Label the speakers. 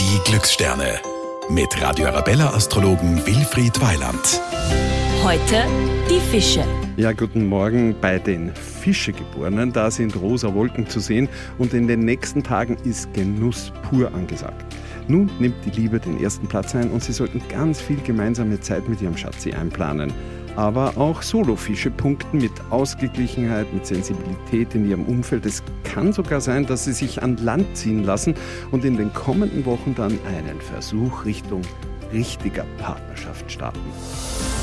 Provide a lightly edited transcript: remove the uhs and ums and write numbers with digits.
Speaker 1: Die Glückssterne mit Radio Arabella-Astrologen Wilfried Weiland.
Speaker 2: Heute die Fische.
Speaker 3: Ja, guten Morgen bei den Fischegeborenen. Da sind rosa Wolken zu sehen und in den nächsten Tagen ist Genuss pur angesagt. Nun nimmt die Liebe den ersten Platz ein und Sie sollten ganz viel gemeinsame Zeit mit Ihrem Schatzi einplanen. Aber auch Solofische punkten mit Ausgeglichenheit, mit Sensibilität in ihrem Umfeld. Es kann sogar sein, dass sie sich an Land ziehen lassen und in den kommenden Wochen dann einen Versuch Richtung richtiger Partnerschaft starten.